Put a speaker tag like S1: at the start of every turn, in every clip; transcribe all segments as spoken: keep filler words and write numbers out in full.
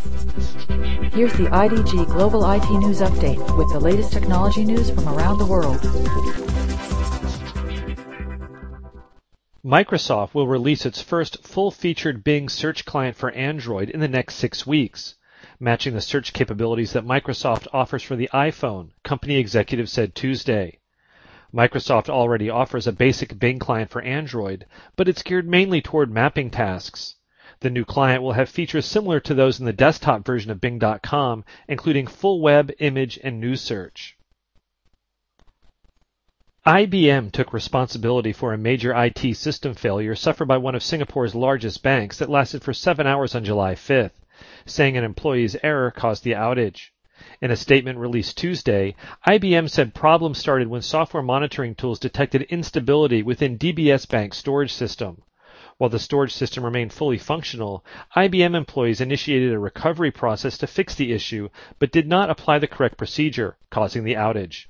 S1: Here's the I D G Global I T News Update with the latest technology news from around the world.
S2: Microsoft will release its first full-featured Bing search client for Android in the next six weeks, matching the search capabilities that Microsoft offers for the iPhone, company executives said Tuesday. Microsoft already offers a basic Bing client for Android, but it's geared mainly toward mapping tasks. The new client will have features similar to those in the desktop version of Bing dot com, including full web, image, and news search. I B M took responsibility for a major I T system failure suffered by one of Singapore's largest banks that lasted for seven hours on July fifth, saying an employee's error caused the outage. In a statement released Tuesday, I B M said problems started when software monitoring tools detected instability within D B S Bank's storage system. While the storage system remained fully functional, I B M employees initiated a recovery process to fix the issue, but did not apply the correct procedure, causing the outage.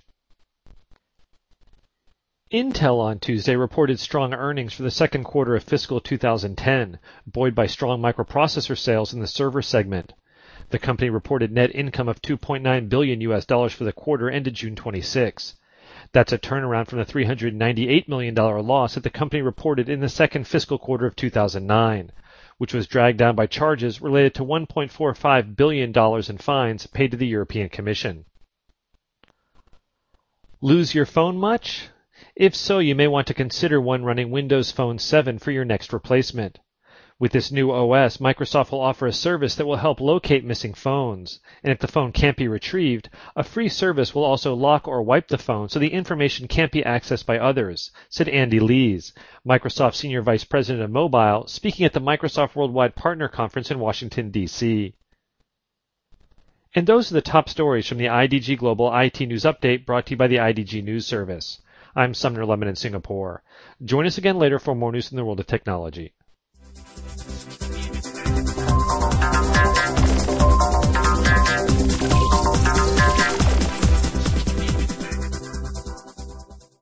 S2: Intel on Tuesday reported strong earnings for the second quarter of fiscal two thousand ten, buoyed by strong microprocessor sales in the server segment. The company reported net income of two point nine billion U S dollars for the quarter ended June twenty-sixth. That's a turnaround from the three hundred ninety-eight million dollars loss that the company reported in the second fiscal quarter of two thousand nine, which was dragged down by charges related to one point four five billion dollars in fines paid to the European Commission. Lose your phone much? If so, you may want to consider one running Windows Phone seven for your next replacement. With this new O S, Microsoft will offer a service that will help locate missing phones, and if the phone can't be retrieved, a free service will also lock or wipe the phone so the information can't be accessed by others, said Andy Lees, Microsoft Senior Vice President of Mobile, speaking at the Microsoft Worldwide Partner Conference in Washington, D C And those are the top stories from the I D G Global I T News Update brought to you by the I D G News Service. I'm Sumner Lemon in Singapore. Join us again later for more news in the world of technology.